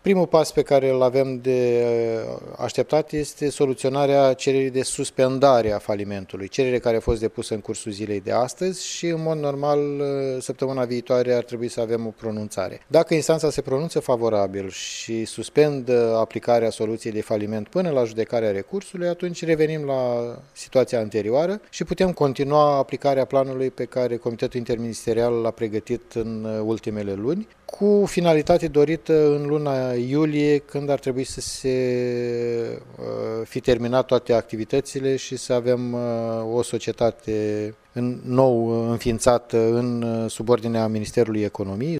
Primul pas pe care îl avem de așteptat este soluționarea cererii de suspendare a falimentului, cerere care a fost depusă în cursul zilei de astăzi și, în mod normal, săptămâna viitoare ar trebui să avem o pronunțare. Dacă instanța se pronunță favorabil și suspendă aplicarea soluției de faliment până la judecarea recursului, atunci revenim la situația anterioară și putem continua aplicarea planului pe care Comitetul Interministerial l-a pregătit în ultimele luni, cu finalitate dorită în luna iulie, când ar trebui să se fi terminat toate activitățile și să avem o societate nou înființată în subordinea Ministerului Economiei.